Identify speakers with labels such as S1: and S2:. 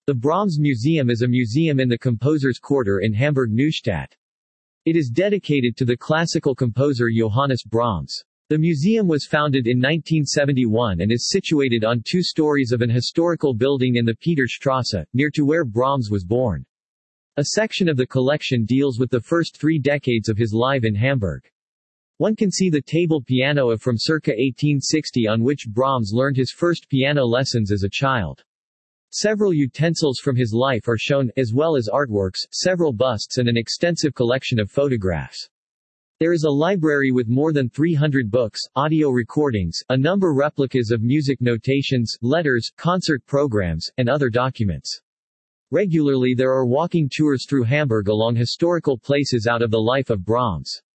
S1: The Brahms Museum is a museum in the Composer's Quarter in Hamburg-Neustadt. It is dedicated to the classical composer Johannes Brahms. The museum was founded in 1971 and is situated on 2 stories of an historical building in the Peterstrasse, near to where Brahms was born. A section of the collection deals with the first 3 decades of his life in Hamburg. One can see the table piano from circa 1860 on which Brahms learned his first piano lessons as a child. Several utensils from his life are shown, as well as artworks, several busts and an extensive collection of photographs. There is a library with more than 300 books, audio recordings, a number replicas of music notations, letters, concert programs, and other documents. Regularly there are walking tours through Hamburg along historical places out of the life of Brahms.